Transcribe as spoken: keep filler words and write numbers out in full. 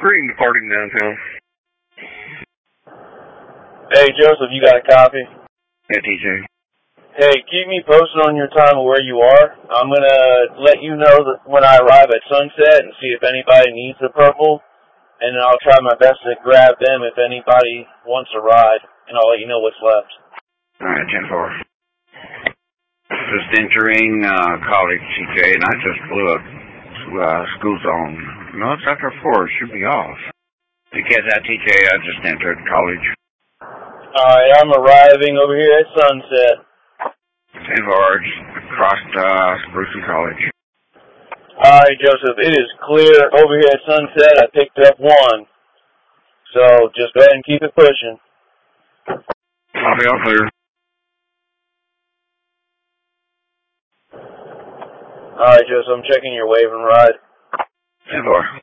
Green departing downtown. Hey, Joseph, you got a copy? Yeah, T J. Hey, keep me posted on your time of where you are. I'm going to let you know that when I arrive at Sunset and see if anybody needs the purple, and then I'll try my best to grab them if anybody wants a ride, and I'll let you know what's left. All right, ten four. Just entering uh, college, T J, and I just blew up uh, school zone. No, it's after four. It should be off. Because that T J, I just entered college. All right, I'm arriving over here at Sunset. ten four, just crossed uh, Spruce College. All right, Joseph, it is clear over here at Sunset. I picked up one. So just go ahead and keep it pushing. I'll be all clear. All right, Joseph, I'm checking your wave and ride. ten four.